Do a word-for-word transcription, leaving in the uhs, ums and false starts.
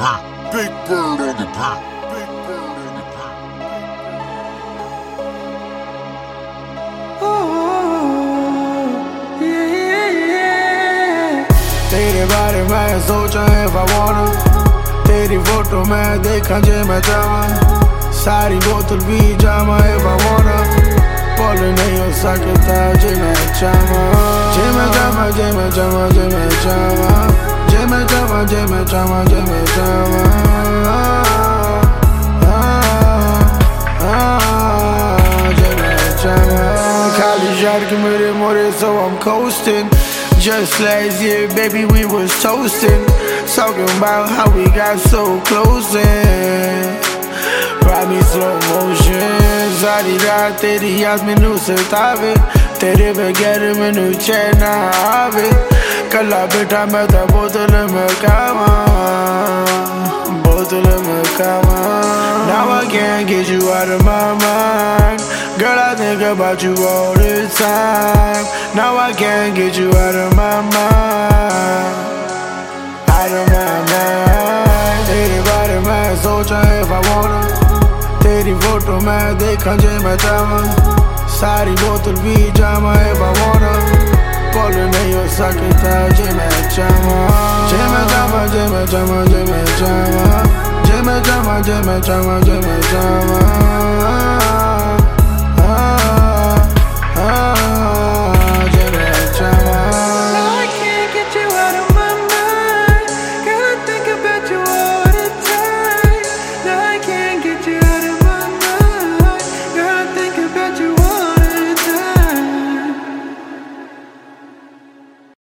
pack. Big bird on the pack. Big bird on the pack. तेरे बारे में सोचा है if I wanna, तेरी फोटो मैं देखा जे मैं चाहूँ, सारी बोतल भी जामा if I wanna, बोल नहीं हो सकता जे मैं चाहूँ, जे मैं चाहूँ जे मैं चाहूँ जे मैं चाहूँ, जे मैं चाहूँ जे मैं चाहूँ जे मैं चाहूँ, जे मैं चाहूँ, खाली यार के मेरे मोरे so I'm coasting. Just last year, baby, we was toasting, talking about how we got so close and ride me slow motion. सारी रात तेरी याद मैनू सतावे, तेरे बगैर मैनू चैन ना आवे, कल्ला बैठा मैं तां बोतल मकावां, बोतल मकावां. Now I can't get you out of my mind, girl, I think about you all the time. Now I can't get you out of my mind, out of my mind. तेरे बारे में सोचा if I wanna, तेरी photo मैं देखा जे मैं चाहूँ, सारी बोतल भी जामा if I wanna, बोल नहीं हो सकता जे मैं चाहूँ, जे मैं चाहूँ जे मैं चाहूँ जे मैं चाहूँ, जे मैं चाहूँ जे मैं चाहूँ जे मैं चाहूँ.